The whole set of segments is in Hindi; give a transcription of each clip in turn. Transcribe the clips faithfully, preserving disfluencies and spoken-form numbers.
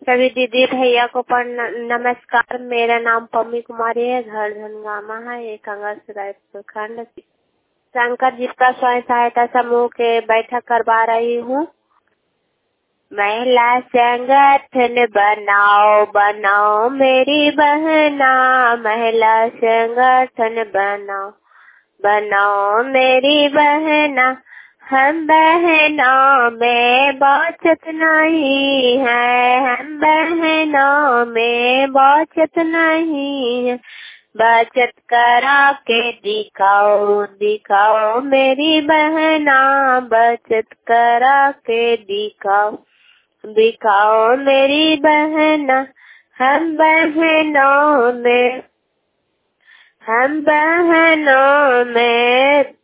सभी दीदी भैया को नमस्कार। मेरा नाम पम्मी कुमारी है, घर धनगामा है, एक अगस्त रायपुर खंड। शंकर जी का स्वयं सहायता समूह के बैठक करवा रही हूँ। महिला संगठन बनाओ बनाओ मेरी बहना, महिला संगठन बनाओ बनाओ मेरी बहना, हम बहनों में बचत नहीं है, हम बहनों में बचत नहीं है। बचत करा के दिखाओ दिखाओ मेरी बहना, बचत करा के दिखाओ दिखाओ मेरी बहना, हम बहनों में हम बहनों में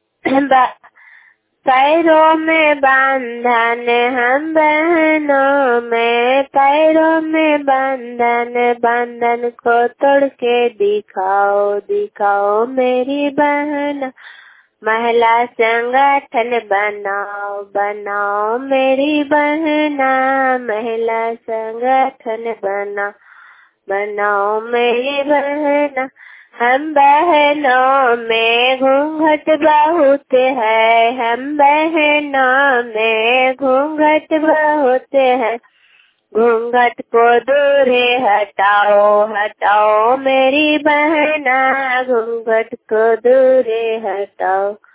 पैरों में बंधन, हम बहनों में पैरों में बंधन, बंधन को तोड़ के दिखाओ दिखाओ मेरी बहन, महिला संगठन बनाओ बनाओ मेरी बहना, महिला संगठन बनाओ बनाओ मेरी बहना, हम बहनों में घूंघट बहुत है, हम बहनों में घूंघट बहुत है, घूंघट को दूर हटाओ हटाओ मेरी बहना, घूंघट को दूर हटाओ।